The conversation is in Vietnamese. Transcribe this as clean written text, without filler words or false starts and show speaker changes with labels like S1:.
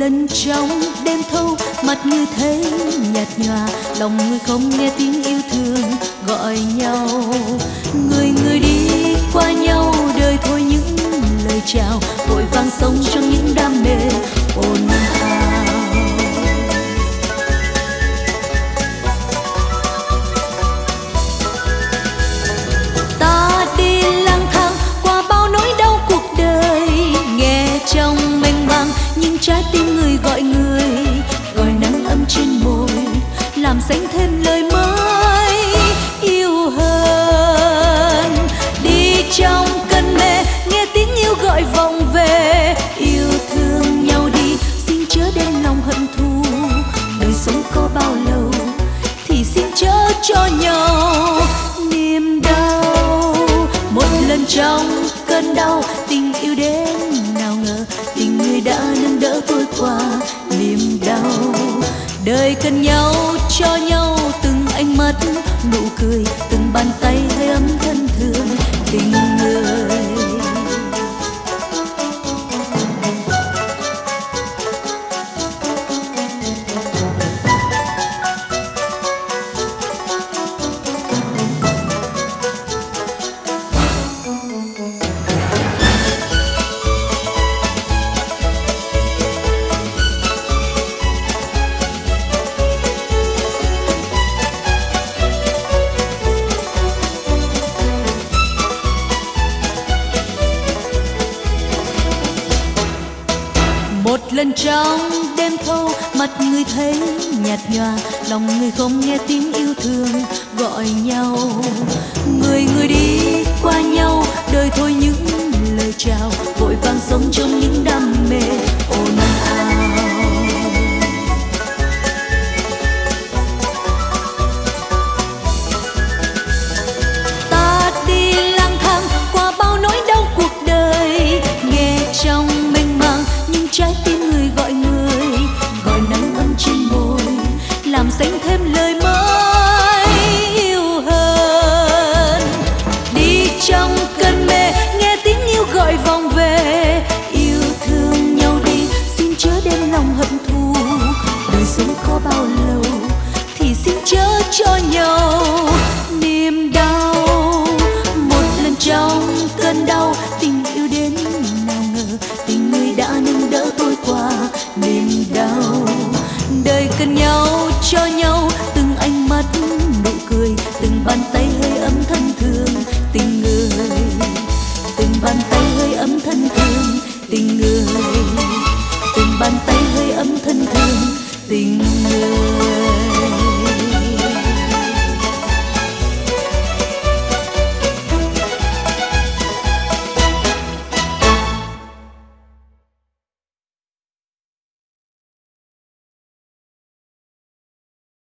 S1: lần trong đêm thâu, mặt người thấy nhạt nhòa, lòng người không nghe tiếng yêu thương gọi nhau. Người người đi qua nhau, đời thôi những lời chào, vội vàng sống trong những đam mê ồn ào. Ta đi lang thang qua bao nỗi đau cuộc đời, nghe trong mênh mang nhưng trái tim người, gọi nắng ấm trên môi, làm xanh thêm lời mới yêu hơn. Đi trong cơn mê, nghe tiếng yêu gọi vọng về, yêu thương nhau đi, xin chớ đem lòng hận thù. Đời sống có bao lâu thì xin chớ cho nhau niềm đau. Một lần trong cơn đau, tình yêu đến nào ngờ, tình người đã nâng đỡ tôi qua niềm đau. Đời cần nhau cho nhau, từng ánh mắt nụ cười, từng bàn tay hơi ấm thân thương tình người. Một lần trong đêm thâu, mặt người thấy nhạt nhòa, lòng người không nghe tiếng yêu thương gọi nhau. Người người đi qua nhau, đời thôi những lời chào, vội vàng sống trong những đam mê ồn ào. Ta đi lang thang qua bao nỗi đau cuộc đời, nghe trong mênh mang nhưng trái tim người, gọi nắng ấm trên môi, làm xanh thêm lời mới yêu hơn. Đi trong cơn mê, nghe tiếng yêu gọi vọng về, yêu thương nhau đi, xin chớ đem lòng hận thù. Đời sống có bao lâu thì xin chớ cho nhau